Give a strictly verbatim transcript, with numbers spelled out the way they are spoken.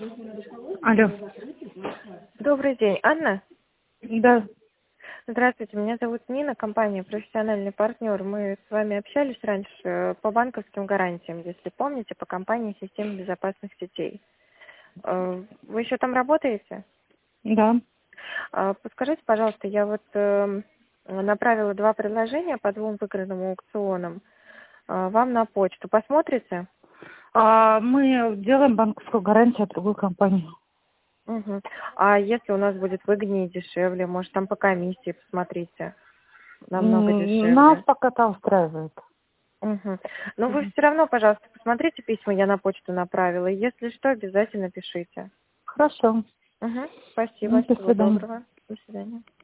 Алло. Добрый день, Анна? Да. Здравствуйте, меня зовут Нина, компания «Профессиональный партнер». Мы с вами общались раньше по банковским гарантиям, если помните, по компании «Система безопасных сетей». Э, Вы еще там работаете? Да. А, Подскажите, пожалуйста, я вот э, направила два предложения по двум выигранным аукционам э, вам на почту. Посмотрите? А, мы делаем банковскую гарантию от другой компании. Угу. А если у нас будет выгоднее и дешевле, может, там по комиссии посмотрите, намного М, Нас дешевле. пока это устраивает. Угу. Но вы Мгм. все равно, пожалуйста, посмотрите письма, я на почту направила. И если что, обязательно пишите. Хорошо. Угу. Спасибо, Ну, до всего свидания. доброго. До свидания.